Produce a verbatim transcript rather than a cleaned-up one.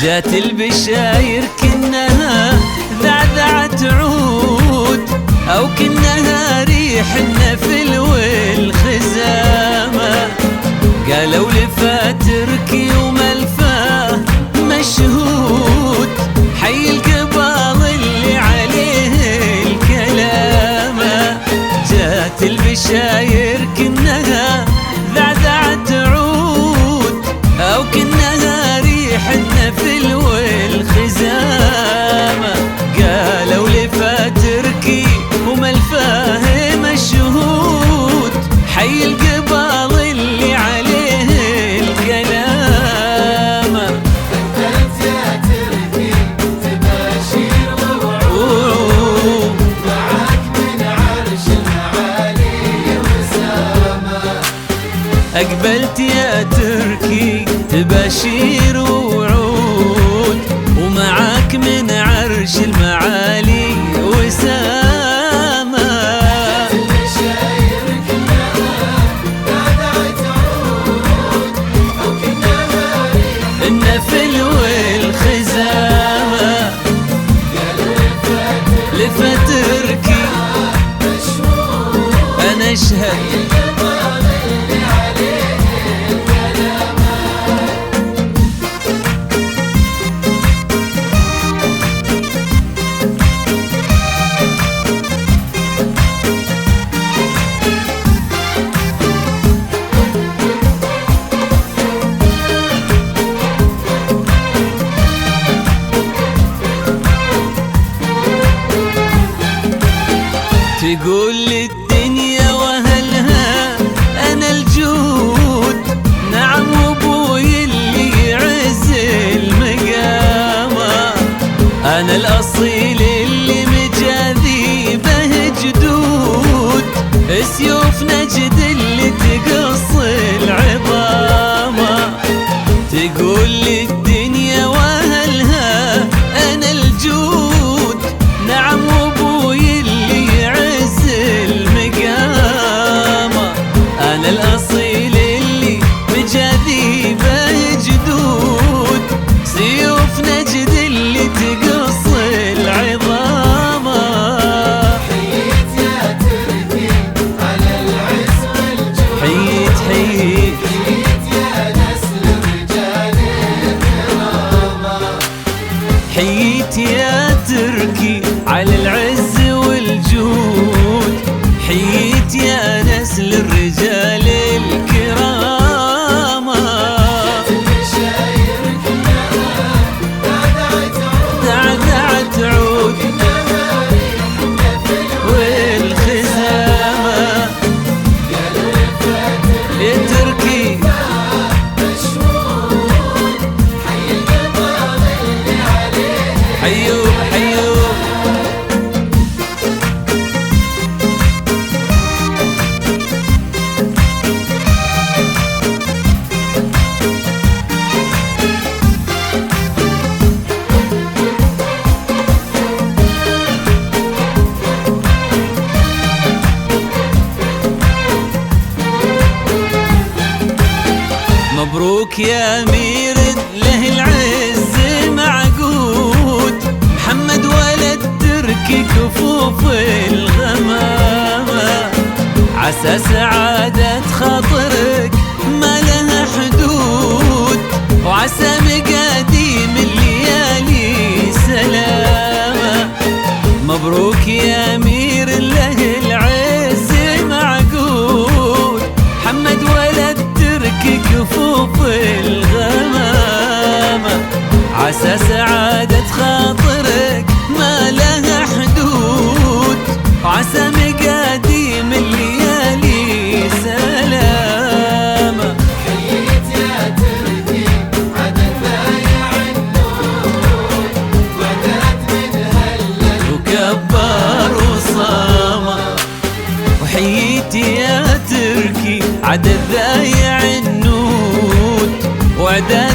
جات البشاير كنها ذعذعت عود، أو كنها ريح النفل والخزامة. قالوا لفاتركي وملفاه مشهود، حي القبال اللي عليه الكلامة. جات البشاير كنها ذعذعت عود، أو كنها ريح النفل والخزامة. قالوا لفاتركي وملفاه مشهود، حي القبال اللي عليه الكلامة. أنت يا تركي تباشير ووعود، معاك من عرش المعالي وسامة. أقبلت يا تركي تباشير ووعود، ومعاك من عرش المعالي وسامة. البشاير كلها ذعذعت عود، أو كنها ريح النفل والخزامة. قالوا لفتركي مشهود، أنا أشهد القبال اللي عليه الكلامة. تقول للدنيا وهلها أنا الجود، نعم وابوي اللي يعز المقامة. أنا الأصيل اللي مجاذي به جدود، سيوف نجد اللي تقص العظامة. تقول للدنيا وهلها أنا الجود، نعم وابوي اللي يعز المقامة. أنا الأصيل اللي مجاذي به جدود، سيوف نجد اللي تقص العظامة. حييت يا تركي على العز والجود، حييت حييت حييت يا نسل الرجال الكرامة. حييت يا تركي على العز والجود، حييت يا نسل الرجال الكرامة. البشاير كلها ذعذعت عود، ذعذعت عود كنها ريح النفل والخزامة. قالوا لفاتركي يا تركي مشهود، حي القبال اللي عليه. حيوب حيوب. مبروك يا أمير له العز معقود، محمد ولد تركي كفوف الغمامة. عسى سعادة خاطرك ما لها حدود، وعسى مقاديم الليالي سلامة. مبروك يا أمير له العز معقود، محمد ولد تركي كفوف الغمامة. عسى سعادة خاطرك ما لها حدود، وعسى مقاديم الليالي سلامة. حييت يا تركي عدد ضايع النور، وعدات من هلل وكبر وصامة. وحييت يا تركي عدد ذايع النود، وعدات